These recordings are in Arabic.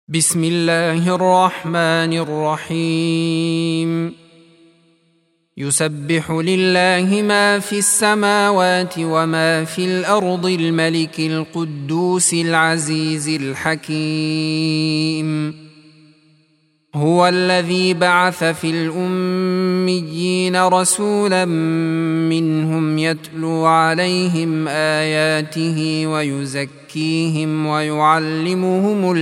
بسم الله الرحمن الرحيم. يسبح لله ما في السماوات وما في الأرض الملك القدوس العزيز الحكيم. هو الذي بعث في الأميين رسولا منهم يتلو عليهم آياته ويزكيهم ويعلمهم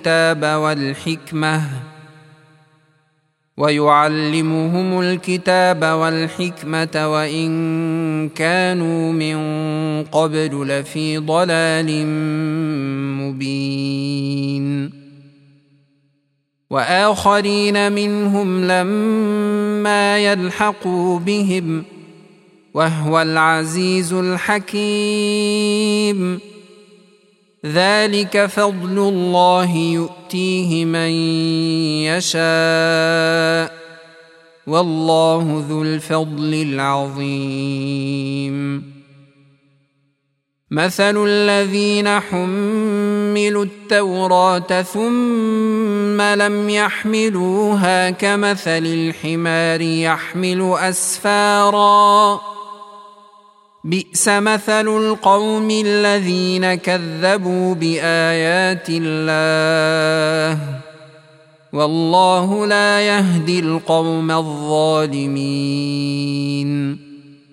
الكتاب والحكمة وإن كانوا من قبل لفي ضلال مبين. وآخرين منهم لما يلحقوا بهم وهو العزيز الحكيم. ذلك فضل الله يؤتيه من يشاء والله ذو الفضل العظيم. مثل الذين حملوا التوراة ثم لم يحملوها كمثل الحمار يحمل أسفارا بئس مثل القوم الذين كذبوا بآيات الله والله لا يهدي القوم الظالمين.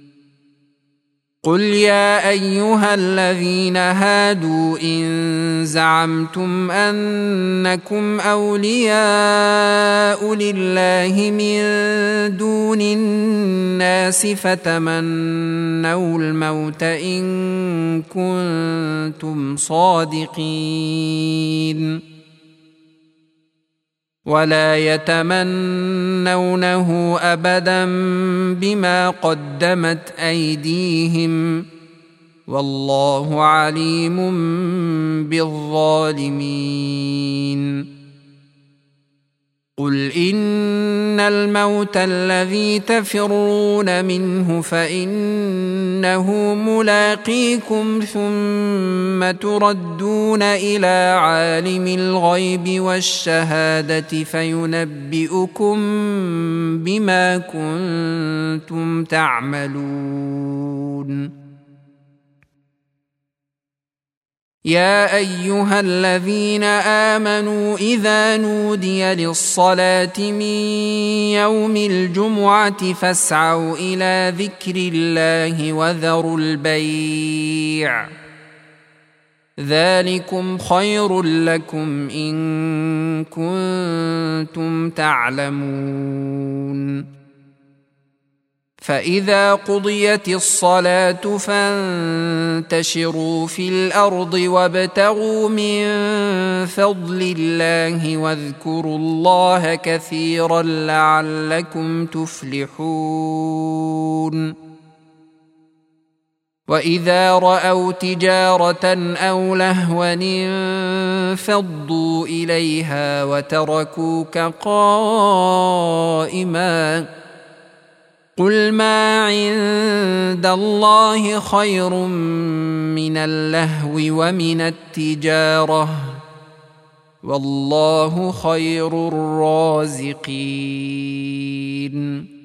قل يا أيها الذين هادوا إن زعمتم أنكم أولياء لله من دون الناس فتمنوا الموت إن كنتم صادقين ولا يتمنونه أبدا بما قدمت أيديهم والله عليم بالظالمين. قل إن الموت الذي تفرون منه فإنه ملاقيكم ثم تردون إلى عالم الغيب والشهادة فينبئكم بما كنتم تعملون. يا أيها الذين آمنوا إذا نودي للصلاة من يوم الجمعة فاسعوا إلى ذكر الله وذروا البيع ذلكم خير لكم إن كنتم تعلمون. فإذا قضيت الصلاة فانتشروا في الأرض وابتغوا من فضل الله واذكروا الله كثيرا لعلكم تفلحون. وإذا رأوا تجارة أو لهوا انفضوا إليها وتركوك قائما قل ما عند الله خير من اللهو ومن التجارة والله خير الرازقين.